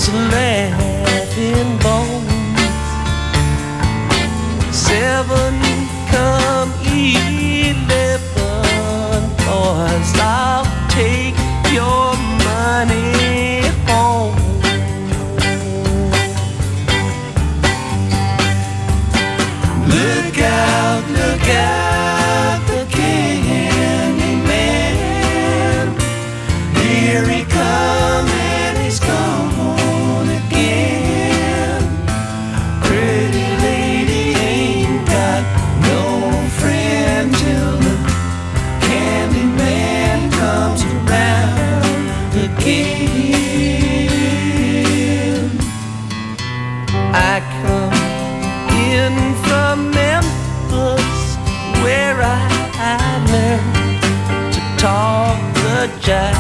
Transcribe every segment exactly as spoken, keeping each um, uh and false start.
was laughing bones. Seven come eleven, boys, I'll take your money home. Look out, look out, the Candyman. Here he comes and he's gone again. Pretty lady ain't got no friend till the Candyman comes around again. I come in from Memphis, where I learned to talk the jive.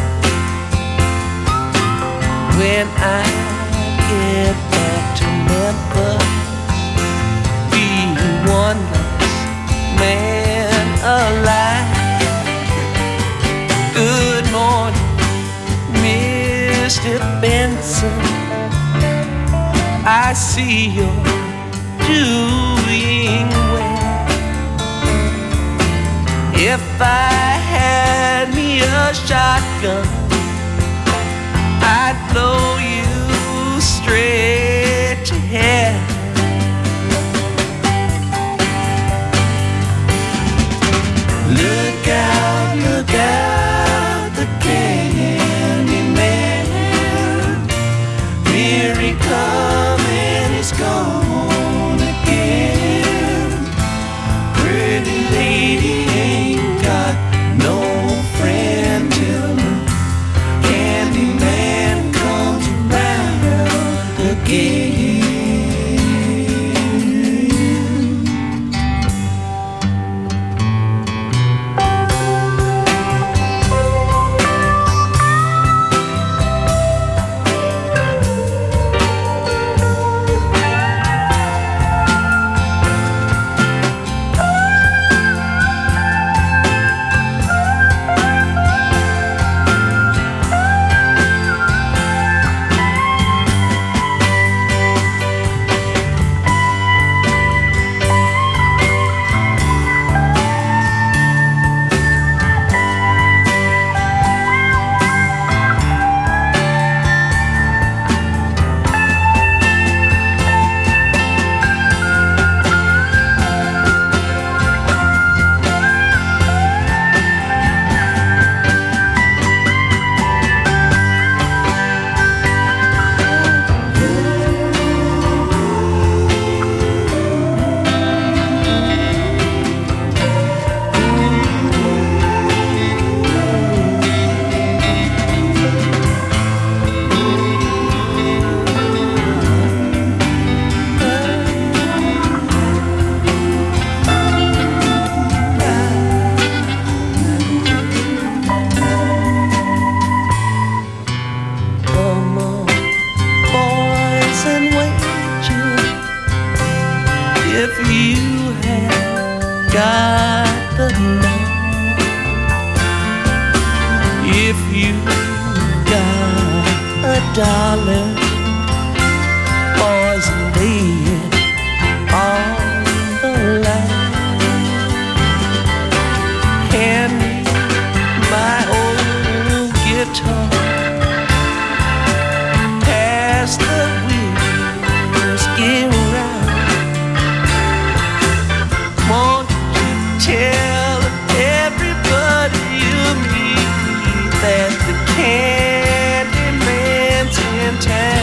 When I get back to Memphis, be one less man alive. Good morning, Mister Benson, I see you're doing well. If I had me a shotgun, I'd blow you straight to hell. Look out, look out, the Candyman. Here he comes and he's gone again. Pretty lady ain't got no friend till the Candyman comes around again. If you have got the love, if you got a dollar, boys, lay it on the line. Hand me my old guitar, pass the whiskey round. Won't you tell everybody you meet that the Candyman's in town?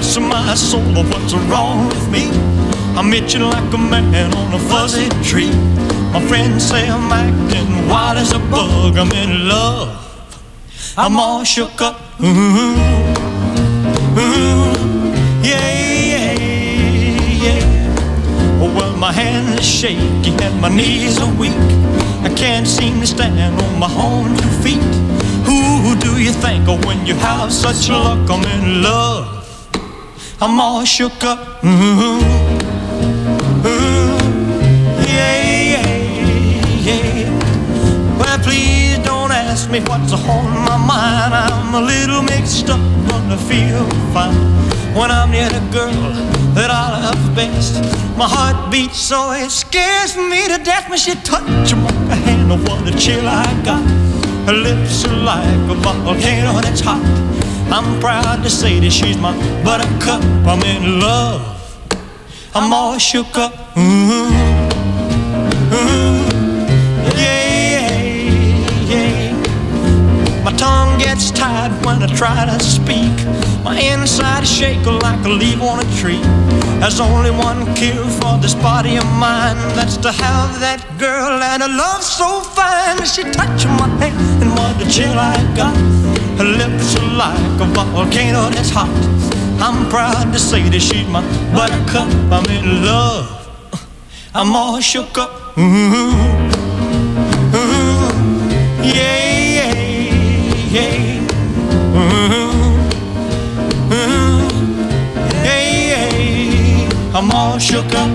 Bless my soul, what's wrong with me? I'm itching like a man on a fuzzy tree. My friends say I'm acting wild as a bug. I'm in love, I'm all shook up. Ooh, ooh, yeah, yeah, yeah. Well, my hands are shaky and my knees are weak. I can't seem to stand on my own two feet. Who do you think of when you have such luck? I'm in love, I'm all shook up. Ooh, ooh, yeah, yeah, yeah. Well, please don't ask me what's on my mind. I'm a little mixed up, but I feel fine when I'm near the girl that I love best. My heart beats so it scares me to death when she touches my hand. Oh, what a chill I got. Her lips are like a volcano that's hot. I'm proud to say that she's my buttercup. I'm in love, I'm all shook up. Ooh, ooh, yeah, yeah. My tongue gets tied when I try to speak. My inside is shaking like a leaf on a tree. There's only one cure for this body of mine. That's to have that girl and a love so fine. She touched my hand and what a chill I got. Her lips are like a volcano that's hot. I'm proud to say that she's my buttercup. I'm in love, I'm all shook up. Ooh, ooh, yeah, yeah, yeah. Ooh, ooh, yeah, yeah. I'm all shook up.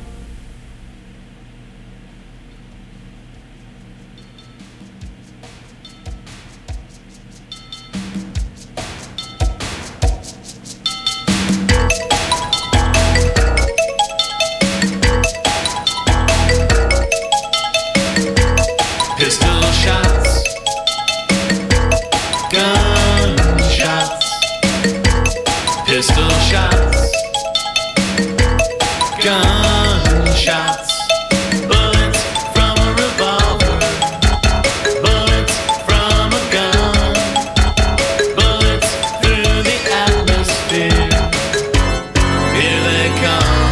Pistol shots, gun shots, pistol shots, gun shots, bullets from a revolver, bullets from a gun, bullets through the atmosphere. Here they come,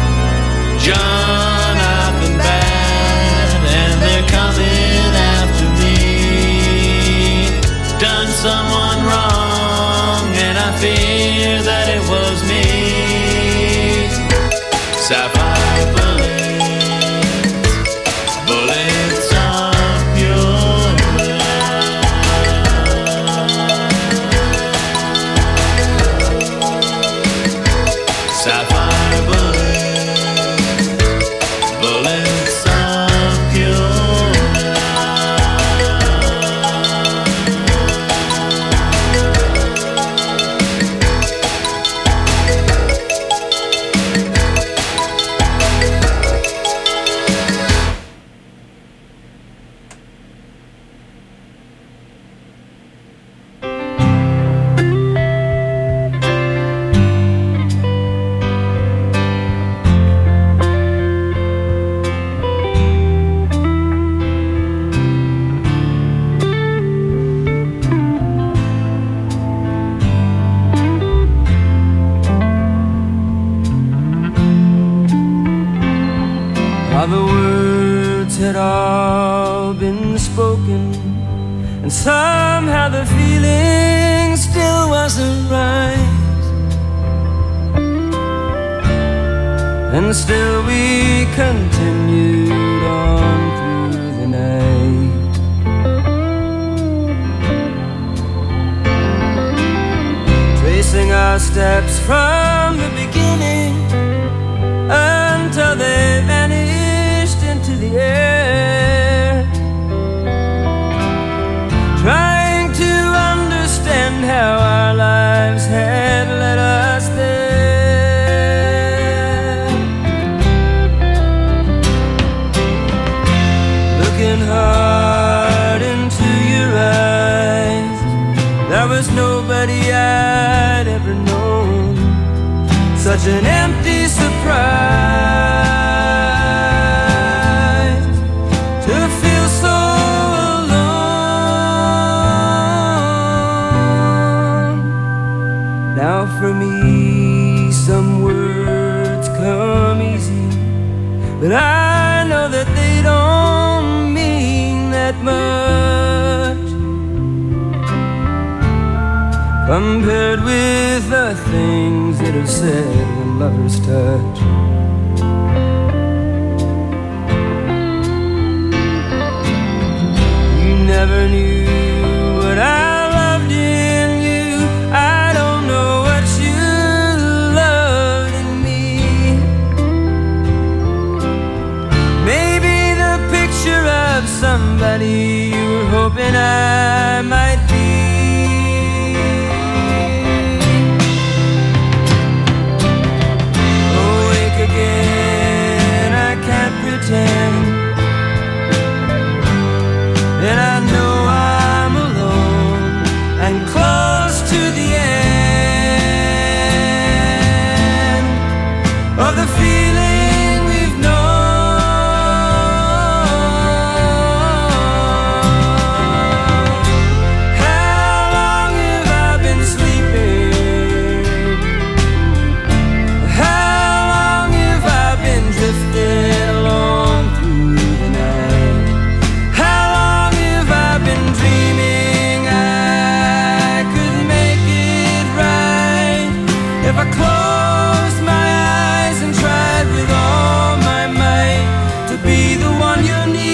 Jonathan Bad, and they're coming after me. Done someone wrong, and I fear that it was me. Sapphire bullets, bullets of pure love. Sapphire bullets, bullets of pure While the words had all been spoken, and somehow the feeling still wasn't right, and still we continued on through the night. Tracing our steps from the beginning until they vanished into the air, trying to understand how our lives had led us there. Looking hard into your eyes, there was nobody I'd ever known. Such an empty surprise to feel so alone. Now for me compared with the things that are said when lovers touch. You never knew what I loved in you. I don't know what you loved in me. Maybe the picture of somebody you were hoping I might be. Again, I can't pretend, and I know I'm alone and close to the end of the feeling we've known. How long have I been sleeping? How drifting along through the night. How long have I been dreaming I could make it right if I closed my eyes and tried with all my might to be the one you need?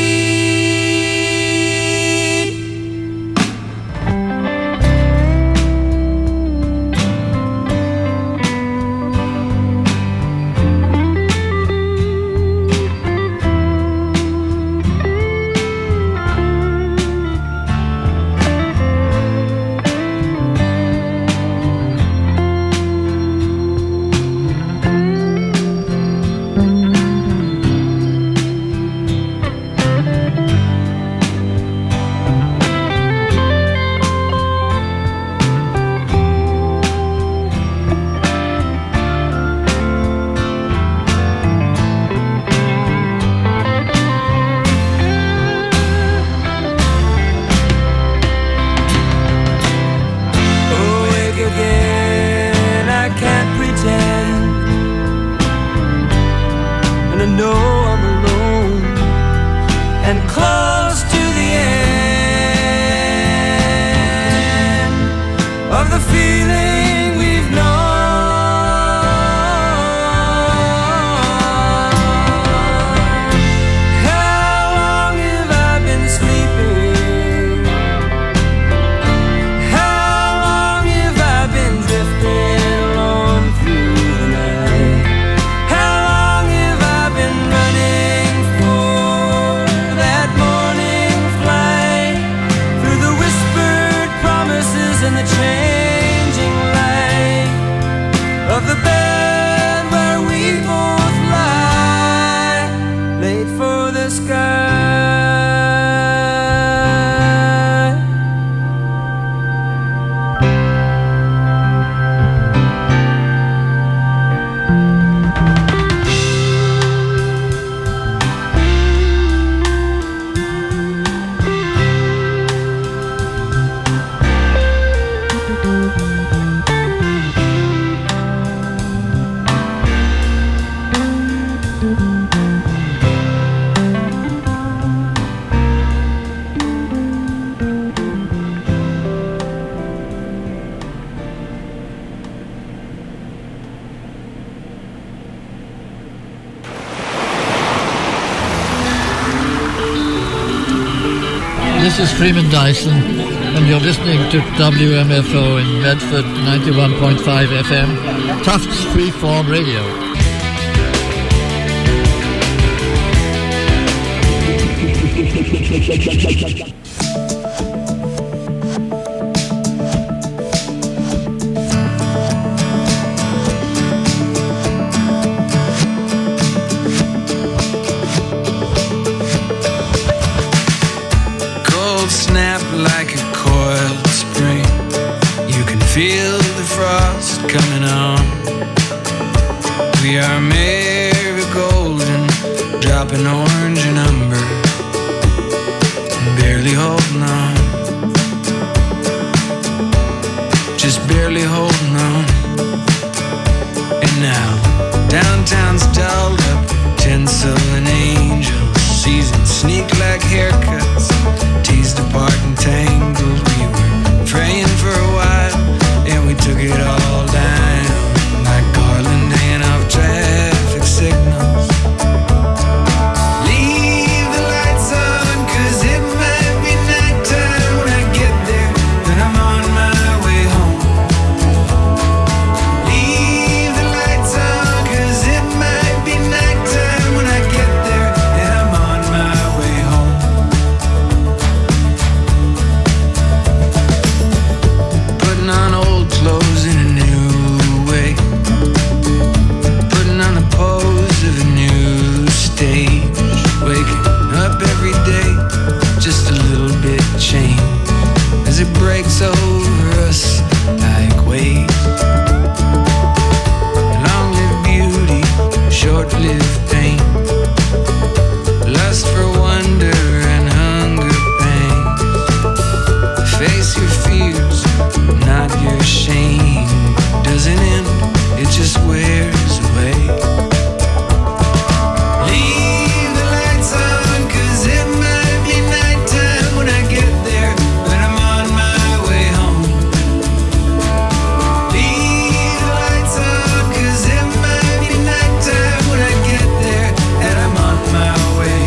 This is Freeman Dyson, and you're listening to W M F O in Medford, ninety-one point five F M, Tufts Freeform Radio. Like a coiled spring, you can feel the frost coming on. We are marigold and dropping orange and umber, barely holding on, just barely holding on. And now downtown's dolled up, tinsel and angels, seasons sneak like haircuts, teased apart and tangled. We were praying for a while, we took it all down like Garland hanging off traffic signals. Leave the lights on, 'cause it might be nighttime when I get there, but I'm on my way home. Leave the lights on, 'cause it might be nighttime when I get there, and I'm on my way home. Putting on old clothes in a new way, putting on the pose of a new stage, waking up every day just a little bit changed as it breaks over us like waves. Long-lived beauty, short-lived pain, lust for wonder and hunger pains. Face your fears, not your shame. Doesn't end, it just wears away. Leave the lights on, 'cause it might be nighttime when I get there, but I'm on my way home. Leave the lights on, 'cause it might be nighttime when I get there, and I'm on my way.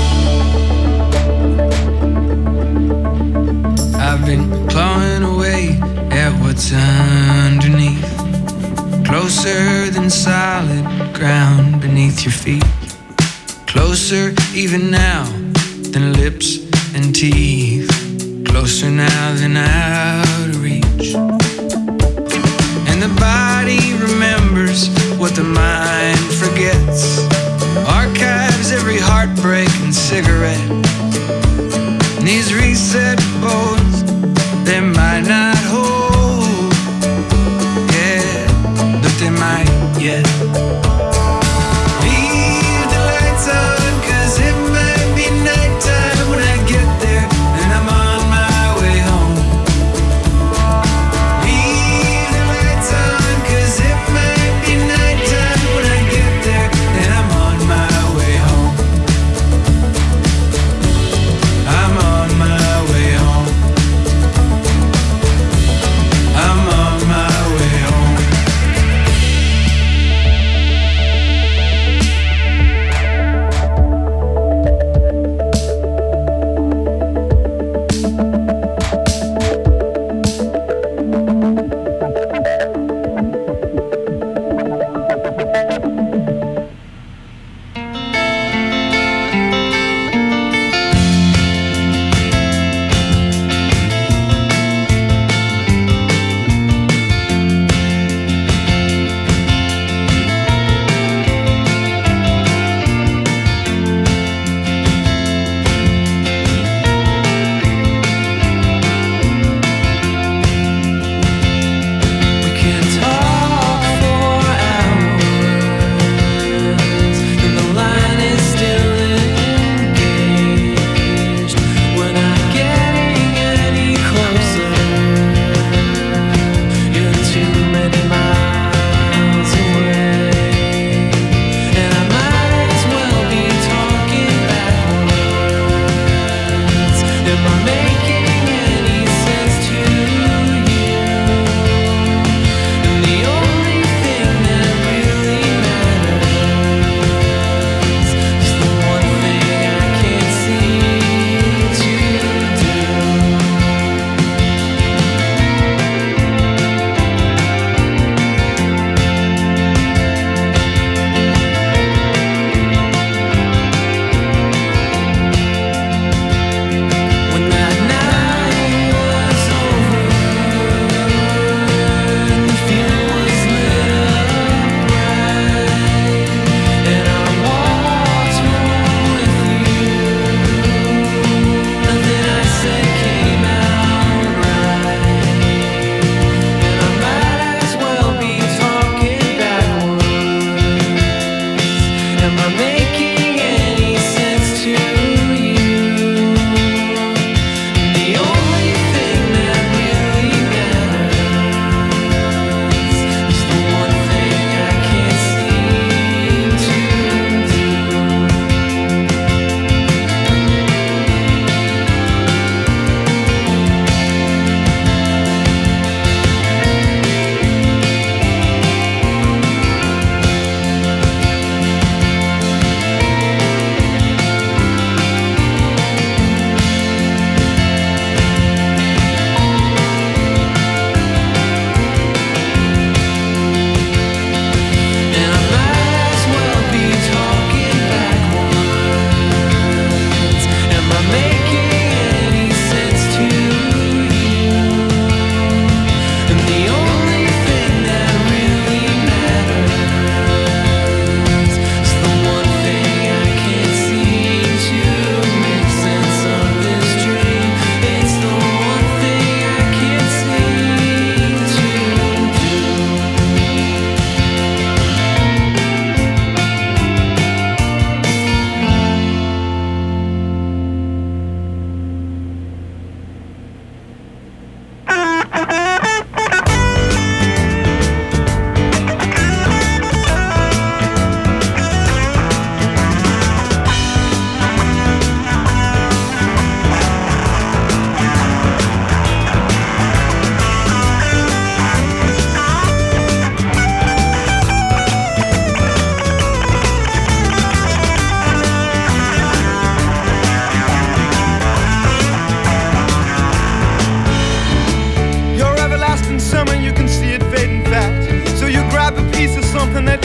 I've been clawing away at what's underneath, closer than solid ground beneath your feet, closer even now than lips and teeth, closer now than out of reach. And the body remembers what the mind forgets, archives every heartbreak and cigarette. And these reset boards, they might not hold, yeah, but they might yet. Leave the lights on, 'cause it might be nighttime when I get there, and I'm on my way home. Leave the lights on, 'cause it might be nighttime when I get there, and I'm on my way home. I'm on my way home. I'm on my way home.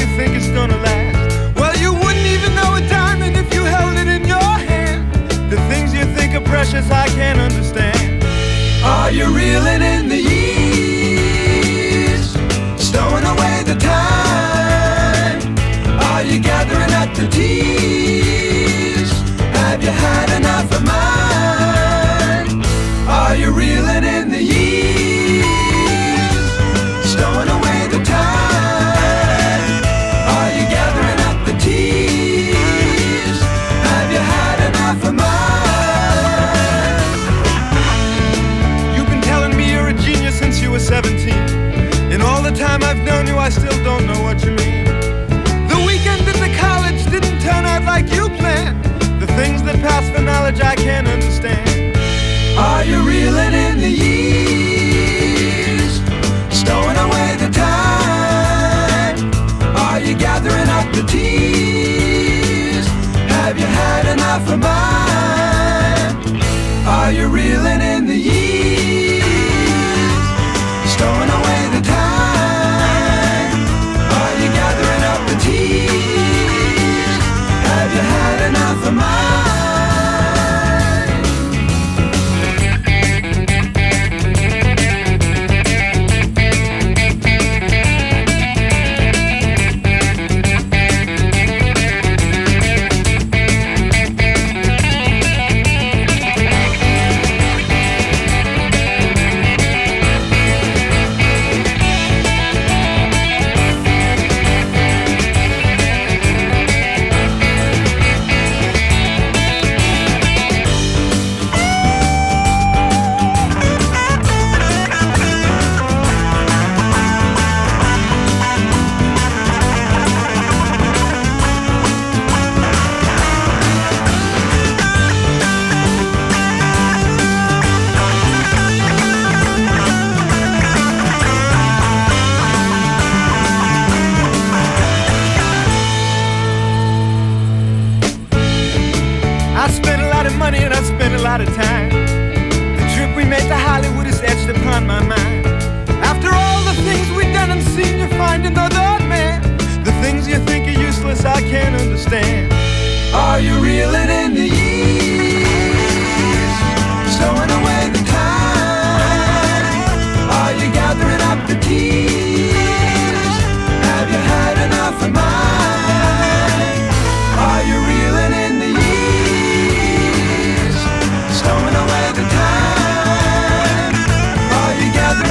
you think it's gonna last. Well, you wouldn't even know a diamond if you held it in your hand. The things you think are precious I can't understand. Are you reeling in the years, stowing away the time? Are you gathering up the tears? Have you had enough of mine? Are you reeling in the years, stowing away the time? Are you gathering up the tears? Have you had enough of mine? You've been telling me you're a genius since you were seventeen. In all the time I've known you, I still don't know what you mean. The weekend at the college didn't turn out like you planned. The things that pass for knowledge I can't understand. Are you reeling in the years, stowing away the time? Are you gathering up the tears? Have you had enough of mine? Are you reeling in the years, stowing away the time? Are you gathering up the tears? Have you had enough of mine? Of time. The trip we made to Hollywood is etched upon my mind. After all the things we've done and seen, you find another man. The things you think are useless I can't understand. Are you reeling in the years, stowing away the time? Are you gathering up the tears? Have you had enough of mine? Are you reeling in the years, stowing away the time? Are you gathering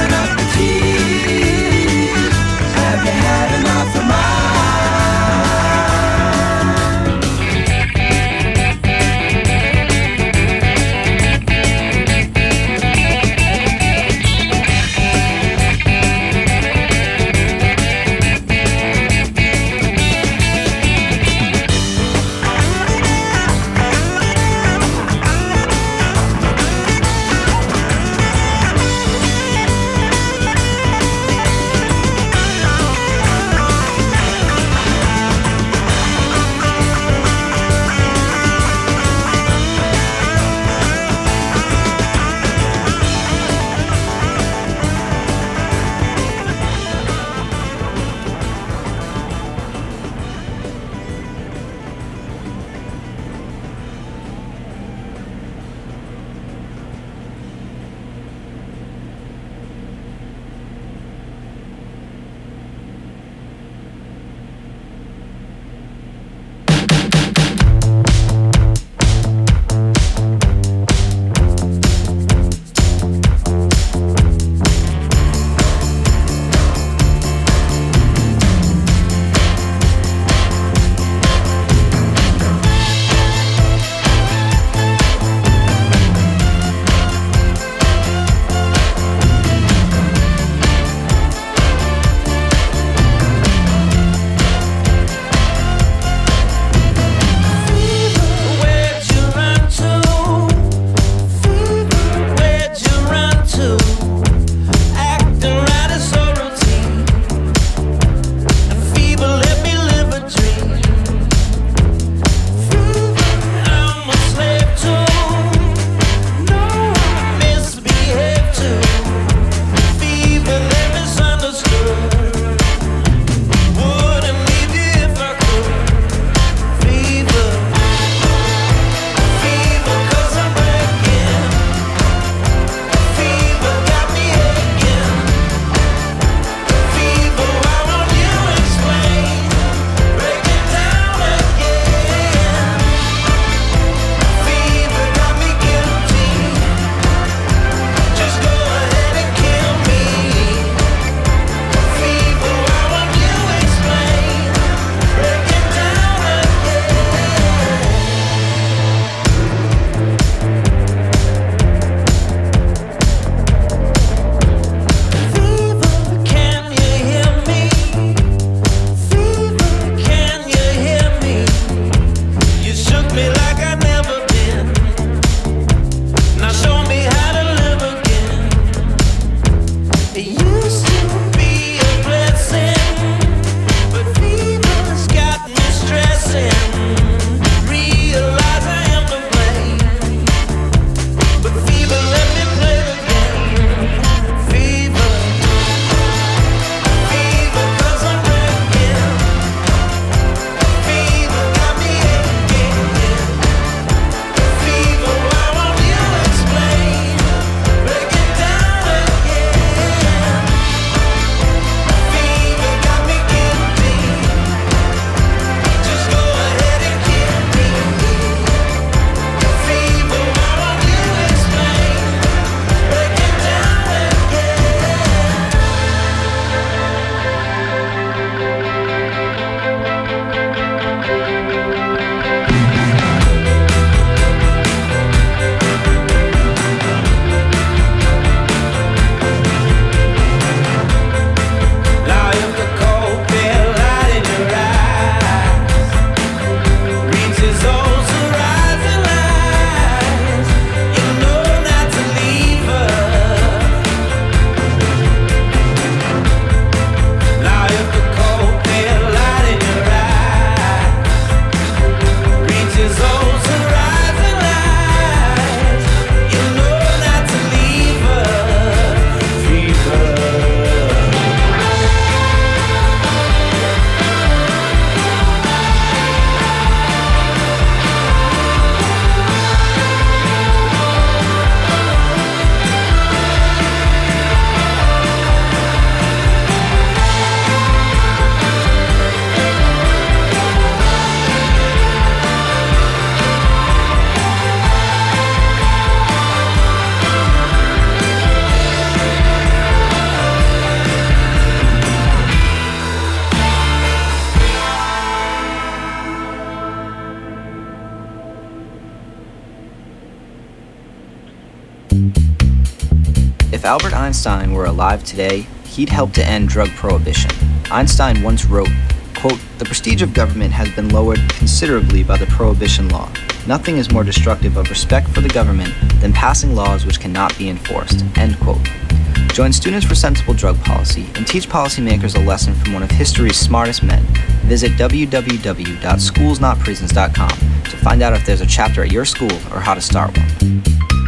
If Albert Einstein were alive today, he'd help to end drug prohibition. Einstein once wrote, quote, "The prestige of government has been lowered considerably by the prohibition law. Nothing is more destructive of respect for the government than passing laws which cannot be enforced," end quote. Join Students for Sensible Drug Policy and teach policymakers a lesson from one of history's smartest men. Visit w w w dot schools not prisons dot com to find out if there's a chapter at your school or how to start one.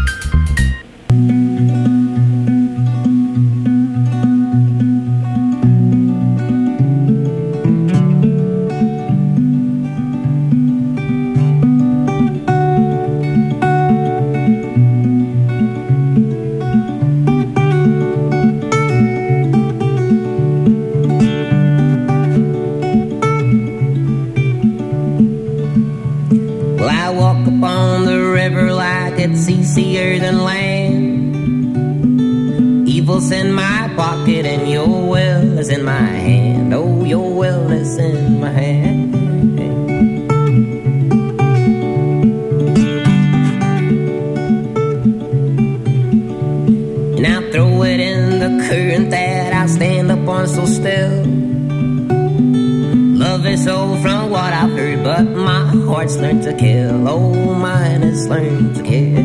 Easier than land. Evil's in my pocket and your will is in my hand. Oh, your will is in my hand. And I'll throw it in the current that I stand up on so still. Love is so from what I've heard, but my heart's learned to kill. Oh, mine has learned to kill.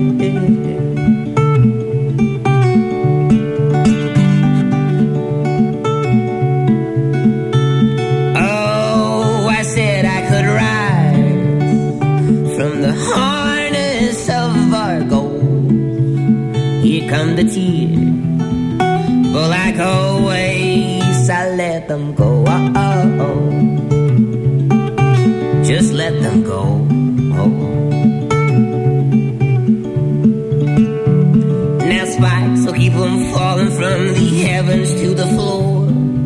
Oh, I said I could rise from the harness of our gold. Here come the tears, but like always, I let them go. Oh, oh, oh. Just let them go. Oh. Now spikes will keep them falling from the heavens to the floor.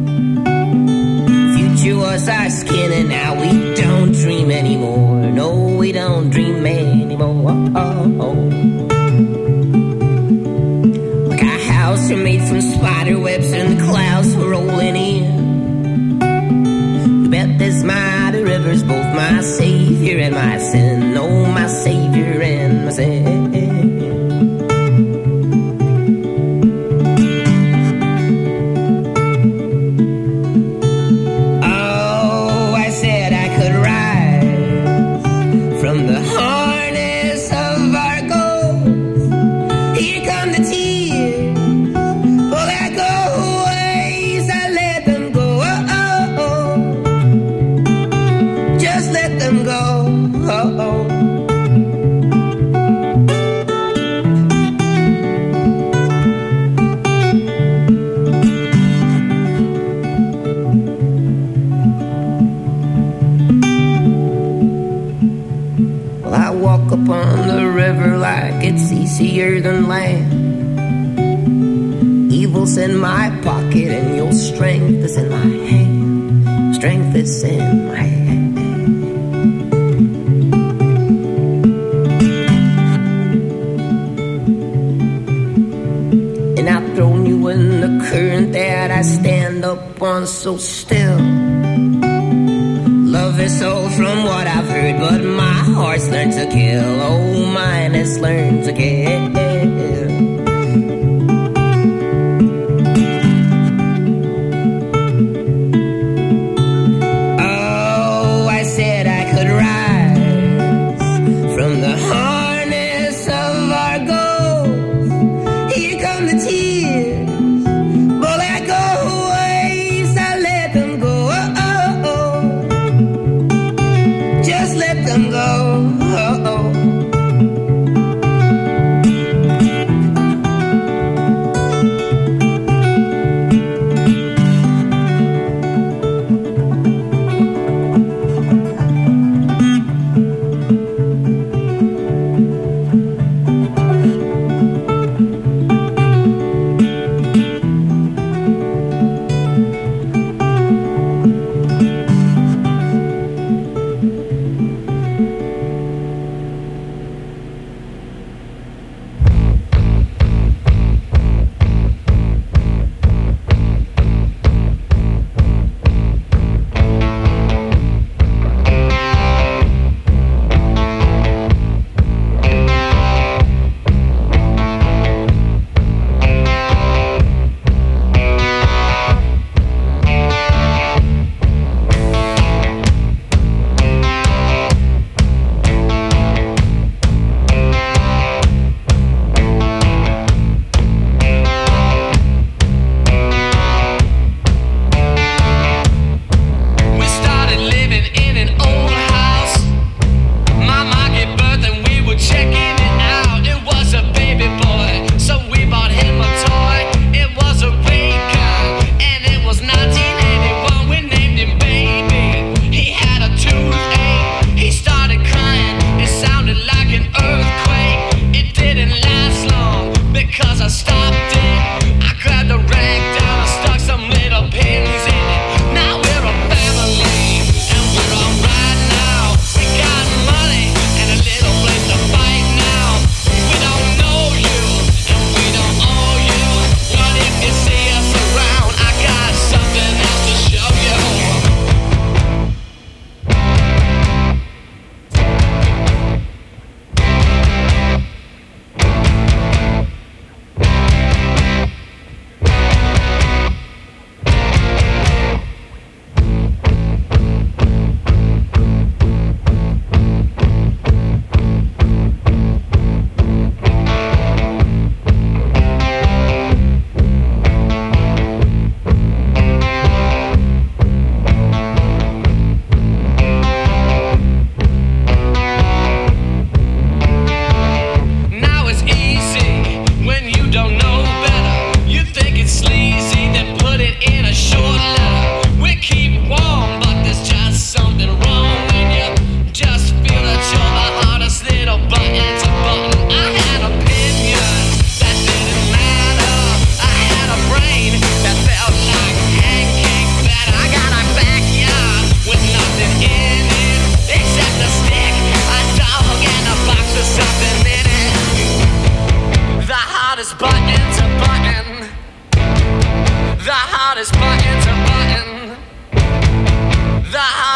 Future was our skin and now we don't dream anymore. No, we don't dream anymore. Oh, oh. Like our house are made from spider webs and the clouds were rolling in. Bet this mighty river's both my savior and my sin. Oh, my savior and my sin. Oh, I said I could rise from the harness of our goals. Here come the tears, oh, that go ways, I let them go. Oh, oh, oh. Just let them go. Oh, oh. Well, I walk upon the river like it's easier than land. Evil's in my pocket and your strength is in my hand. Strength is in my hand. And I've thrown you in the current that I stand up on so still. Love is all from what I've heard, but my heart's learned to kill. Oh, mine has learned to kill. Go. Oh, oh.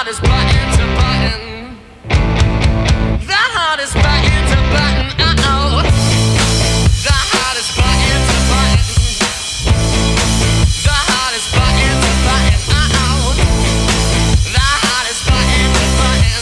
hardest button to button. The hardest button to button. Uh-oh. The hardest button to button. The hardest button to button. Uh-oh. The hardest button to button.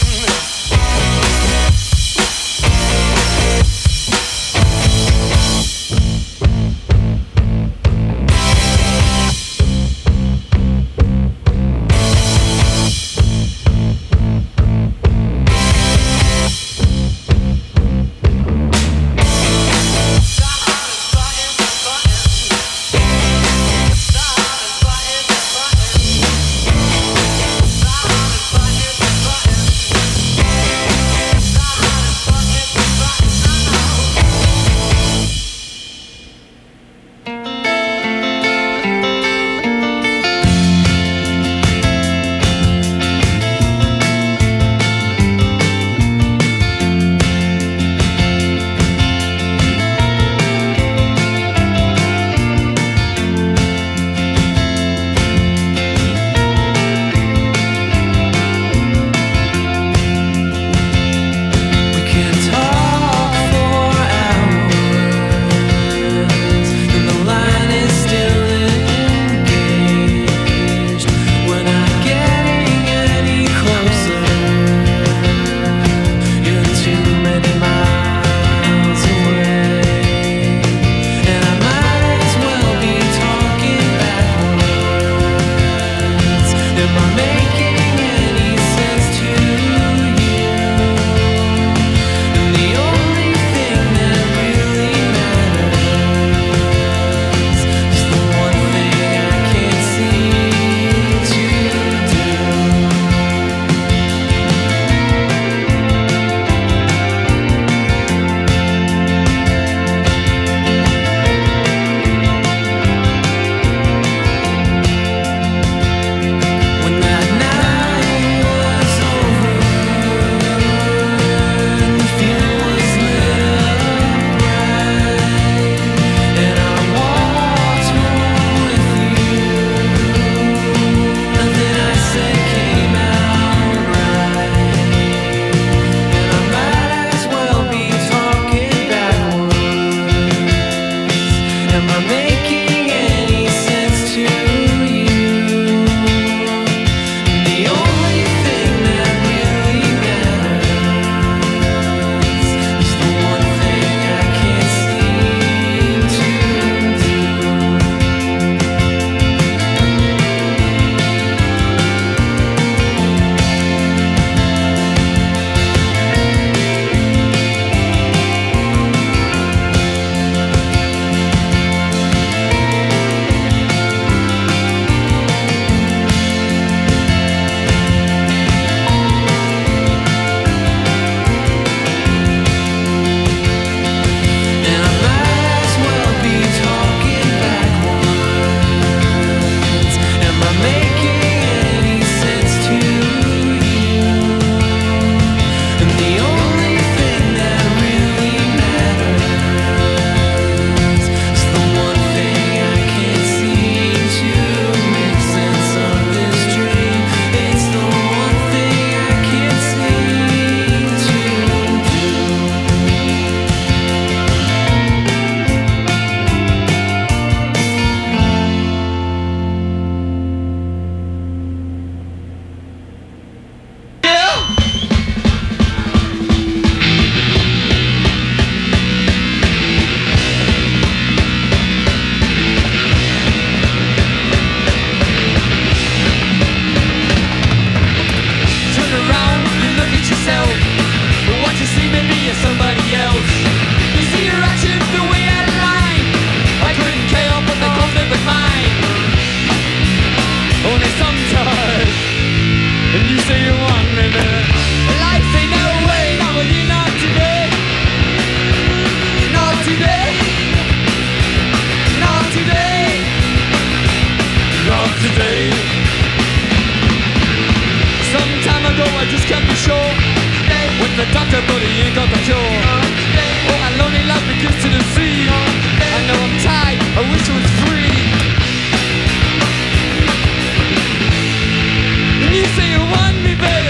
say you want me, baby.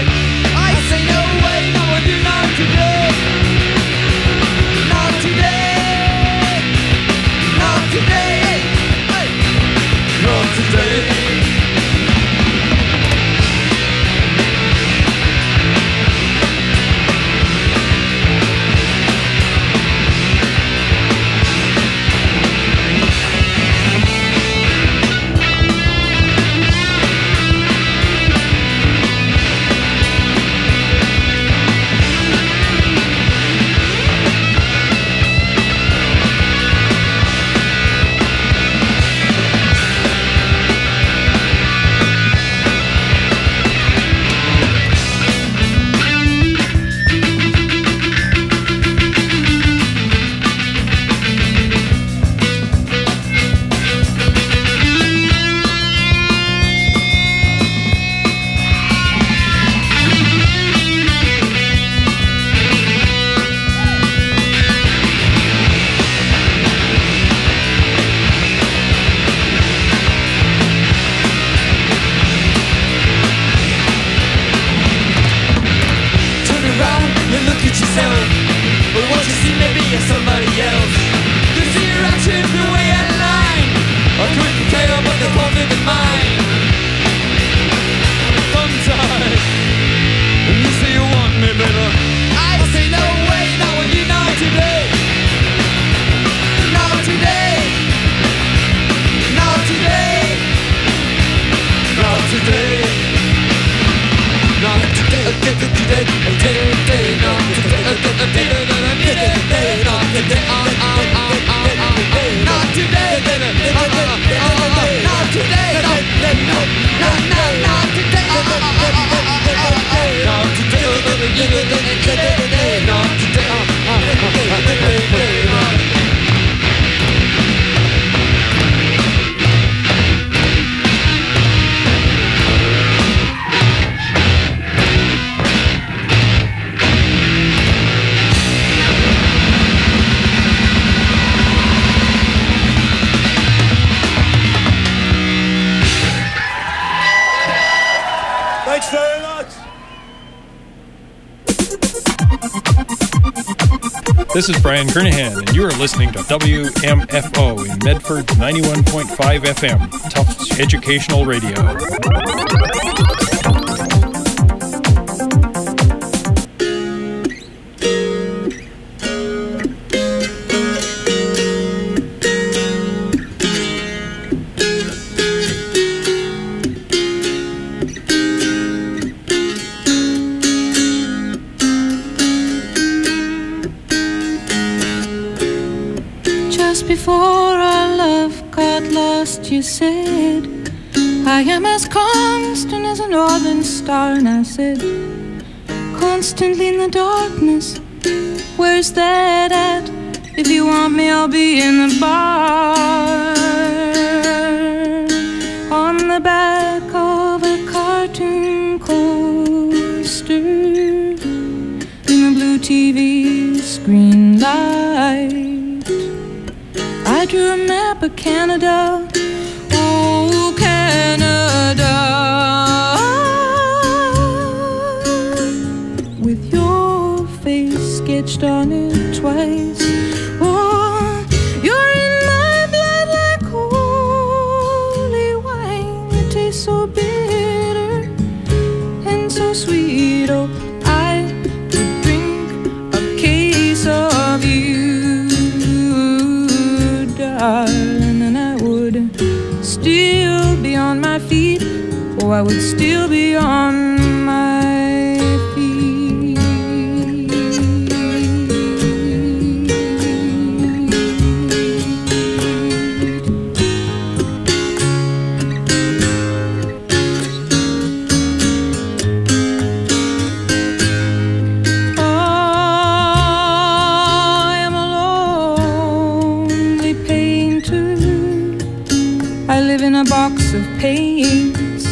you're somebody else. Cause your actions the way I line, I couldn't tell but they come into mine. Sometimes you say you want me better, I say no way, no one you know today. Not today. Not today. Not today. Not today. Not today. Today. Today. Not today. Not today. Not today. Not today. Not today. No. No. No. Not today. Not today. Not today. Thanks very much. This is Brian Kernahan, and you are listening to W M F O in Medford ninety-one point five F M, Tufts Educational Radio. Before our love got lost, you said, I am as constant as a northern star. And I said, constantly in the darkness, where's that at? If you want me, I'll be in the bar, on the back of a cartoon coaster, in the blue T V screen light. I drew a map of Canada, oh Canada, with your face sketched on it twice. Oh, you're in my blood like holy wine. It tastes so bitter and so sweet. Oh, I could drink a case of you, darling, and I would still be on my feet. Oh, I would still be on my feet. A box of paints.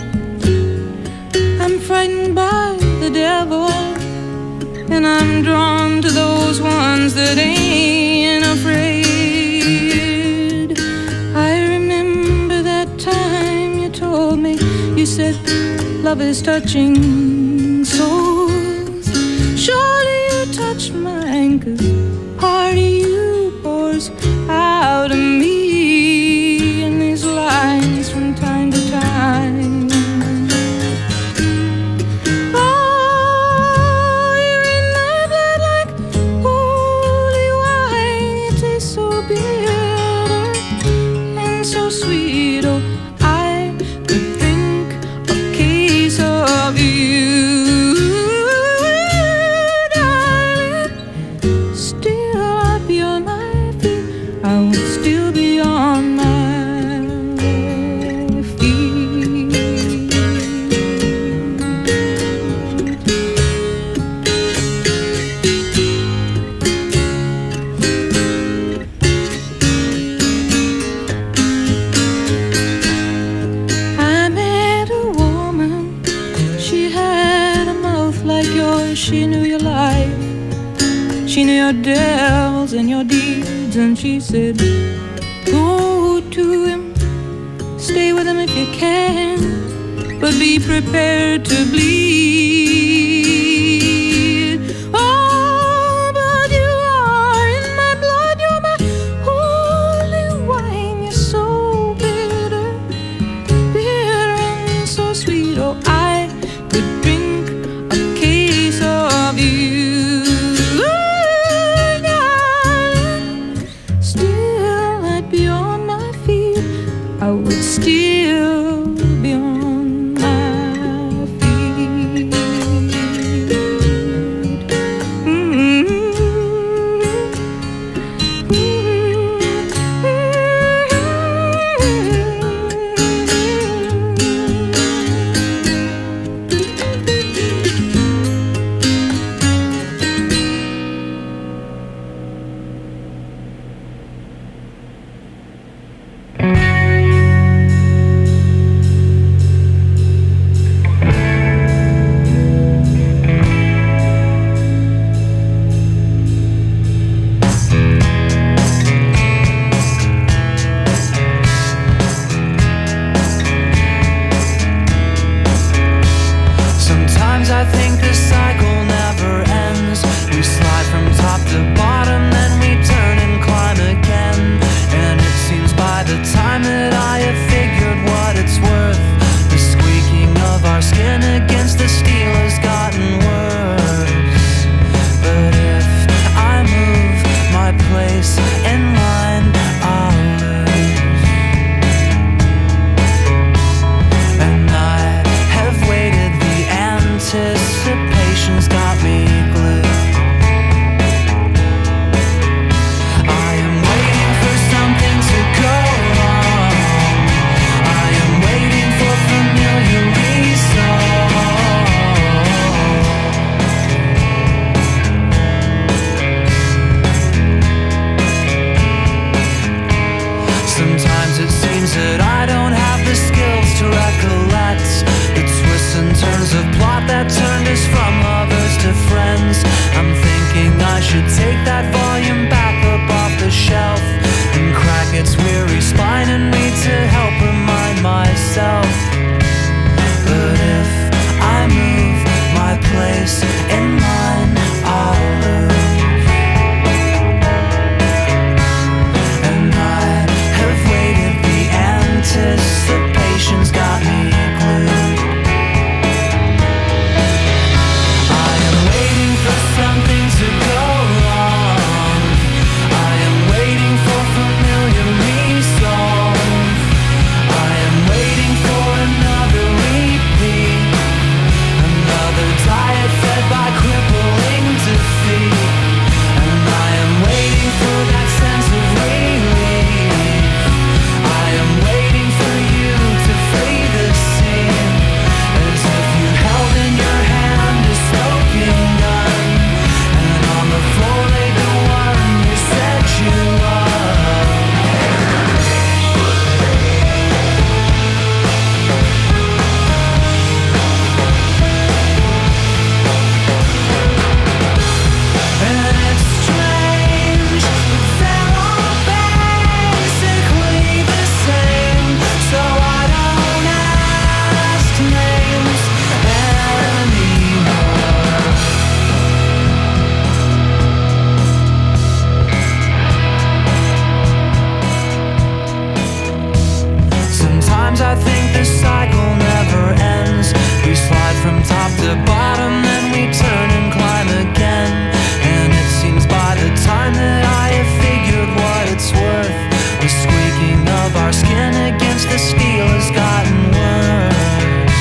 I'm frightened by the devil, and I'm drawn to those ones that ain't afraid. I remember that time you told me, you said love is touching souls. Surely you touch mine, 'cause part of you pours out of me lines from time to time. Oh, you're in my blood like holy wine. It tastes so bitter and so sweet. Oh, I could drink a case of you, darling. Still I'd be on my feet. I would still be on my She knew your life, she knew your devils and your deeds, and she said, go to him, stay with him if you can, but be prepared to bleed. Oh, but you are anticipation's got me glued. I am waiting for something to go wrong. I am waiting for familiar reason. Sometimes it seems that I don't have the skills to recollect the twists and turns of plot that turned us from lovers to friends. I'm thinking I should take that volume back up off the shelf and crack its weary spine and read to help remind myself. But if I move my place in line, I'll lose. And I have waited, the anticipation's got me glued. I am waiting for something to go wrong. I am waiting for familiar resolve. I am waiting for another repeat, another diet fed by crippling defeat. And I am waiting for that sense of relief. I am waiting for you to flee the scene, as if you held in your hand a smoking gun, and on the floor lay the one you said you loved. And it's strange, they're all basically the same, so I don't ask names anymore. Sometimes I think the cycle never ends. We slide from top to bottom, then we turn and climb again. And it seems by the time that I have figured what it's worth, the squeaking of our skin against the steel has gotten worse.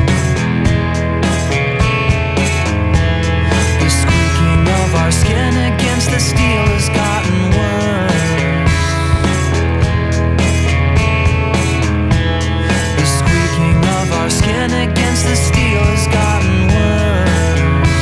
The squeaking of our skin against the steel has gotten worse. The squeaking of our skin against the steel has gotten worse.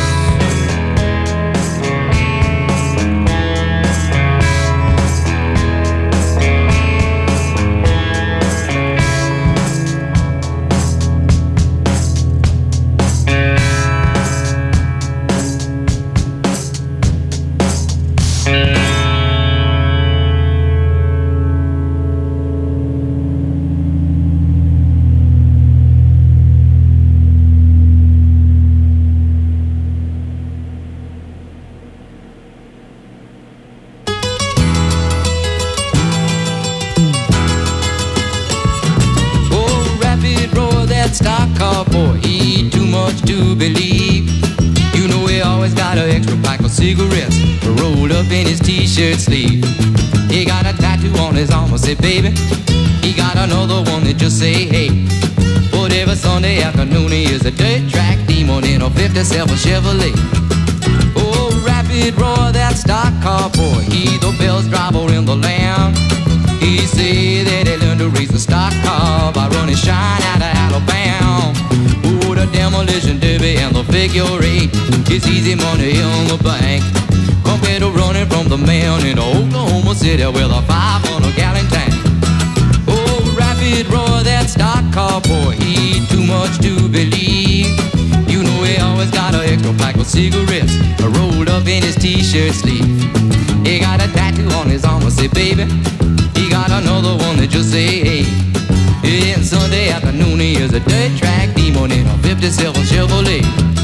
Oh, rapid roar, that stock car boy, he too much to believe. You know he always got an extra pack of cigarettes rolled up in his t-shirt sleeve. He got a tattoo on his arm that say baby. He got another one that just say hey. But every Sunday afternoon he is a dirt track demon in a fifty-seven Chevrolet. Oh, rapid roar, that stock car boy, he the best driver in the land. He say that he learned to race the stock car by running shine out of Alabama. Oh, the demolition derby and the figure eight, it's easy money in the bank compared to running from the man in Oklahoma City with a five hundred gallon tank. Oh, rapid roar, that stock car boy, he too much to believe. You know he always got an extra pack of cigarettes rolled up in his t-shirt sleeve. He got a tattoo on his arm that say baby. He got another one that just say hey. And Sunday afternoon he is a dirt track demon in a fifty-seven Chevrolet.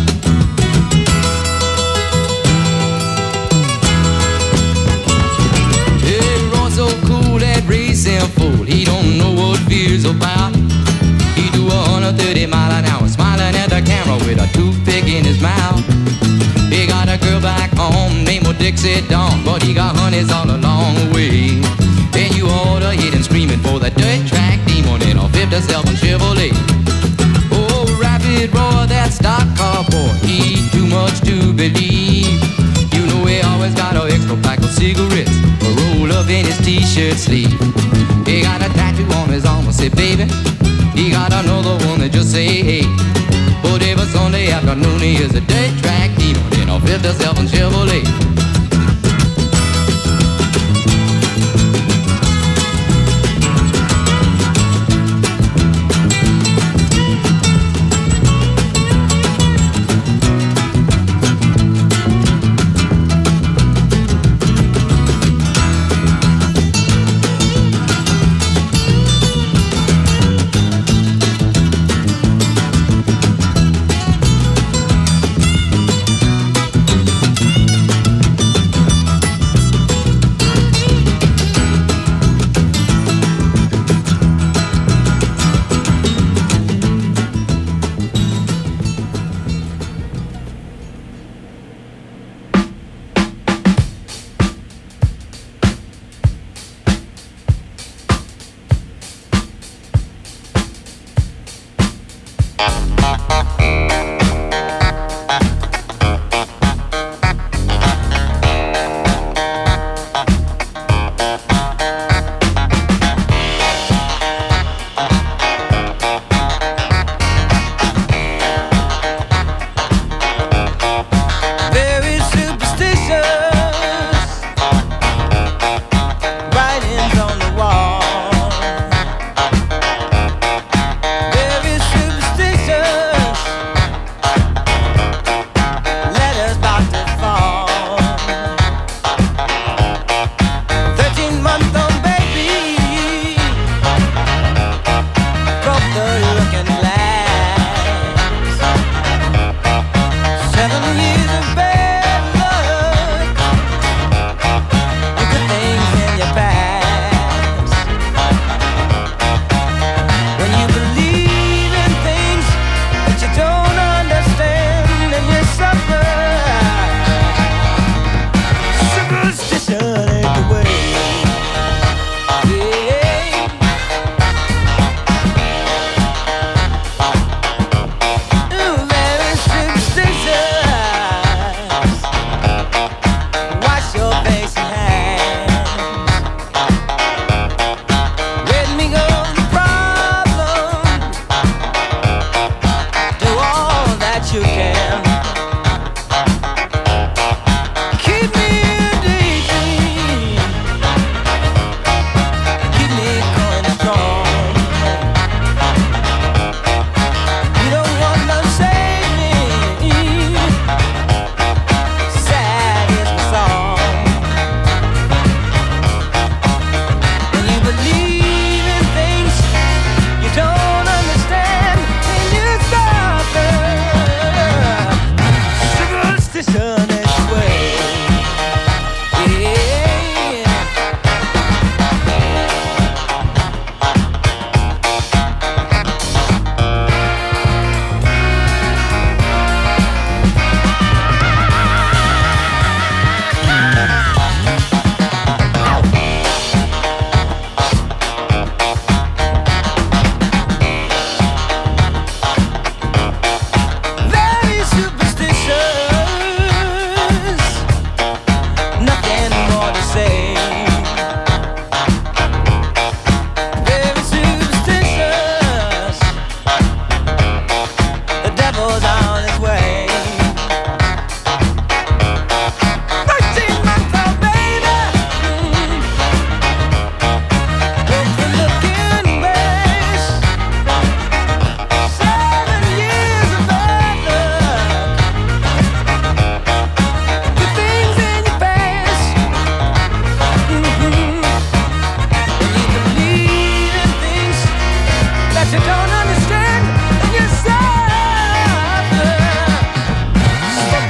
He runs so cool, that racing fool, he don't know what fear's about. He do a one hundred thirty mile an hour, smiling at the camera with a toothpick in his mouth. He got a girl back home named Dixie Dawn, but he got honeys all along the way. And you ought to hit him screaming for the dirt track demon in a fifty-seven Chevrolet. Oh, rapid roar, that stock car boy, he cigarettes rolled up in his t-shirt sleeve. He got a tattoo on his arm, I say, baby. He got another one that just say, hey. But every Sunday afternoon he is a dirt track demon in a fifty-seven Chevrolet. Seven years